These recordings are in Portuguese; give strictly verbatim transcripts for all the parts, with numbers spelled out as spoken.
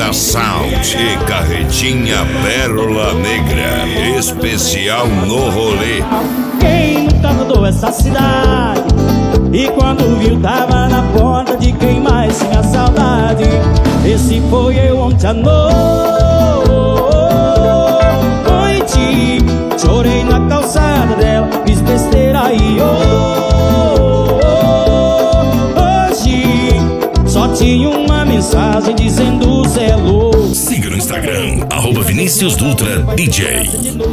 Pirata Sound e Carretinha Pérola Negra. Especial no rolê. Quem nunca rodou essa cidade e quando viu tava na porta de quem mais tinha saudade. Esse foi eu ontem à noite. Chorei na calçada dela, fiz besteira e hoje só tinha uma mensagem dizendo cê é louco. Siga no Instagram, arroba Vinícius Dutra D J.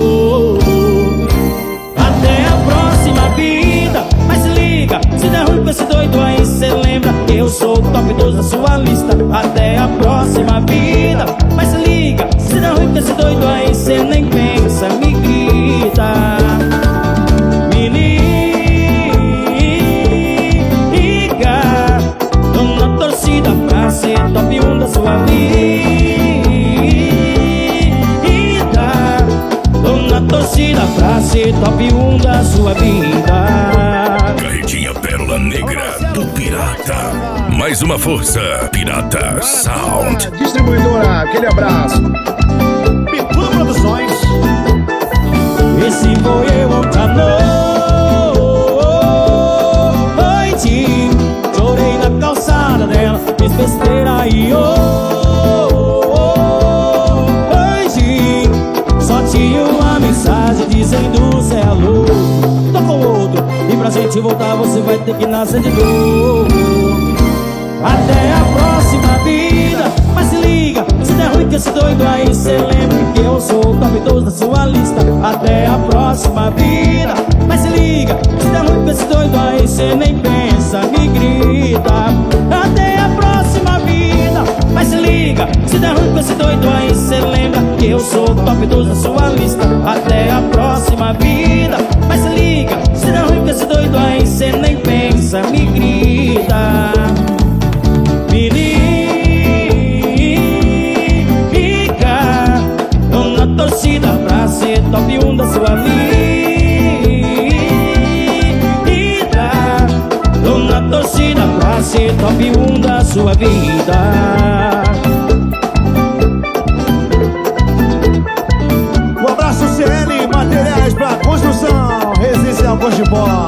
Até a próxima vida, mas se liga, se der ruim com esse doido aí cê lembra que eu sou o top dois da sua lista. Até a próxima vida, mas se liga, se der ruim com esse doido aí cê nem pensa, me grita. Me liga, tô na torcida pra ser top um da sua vida. Tô na torcida pra ser top um da sua vida. Carretinha Pérola Negra do Pirata. Mais uma força, Pirata Sound. Distribuidora, aquele abraço. Pitu Produções. Esse foi eu ontem à noite. Chorei na calçada dela, fiz besteira e hoje só tinha uma mensagem dizendo cê é louco. Tô com outro e pra gente voltar você vai ter que nascer de novo. Até a próxima vida, mas se liga, se der ruim que esse doido aí cê lembra que eu sou o top dois da sua lista. Até a próxima vida, mas se liga, se der ruim que esse doido aí cê nem pensa, me grita. Até a próxima vida, mas se liga, se der ruim que esse doido aí cê lembra que eu sou o top dois da sua lista. Até a próxima vida, mas se liga, se der ruim que esse doido aí cê nem pensa, me grita. Me liga, tô na torcida pra ser top um da sua vida. Tô na torcida pra ser top um da sua vida. Um abraço C L, materiais pra construção, residencial Cojibó.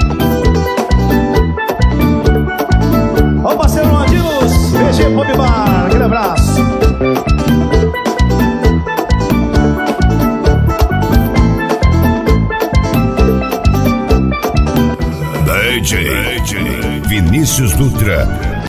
Ó o parceiro Mandilos, V G Pop Bar, aquele abraço. D J Vinícius Dutra.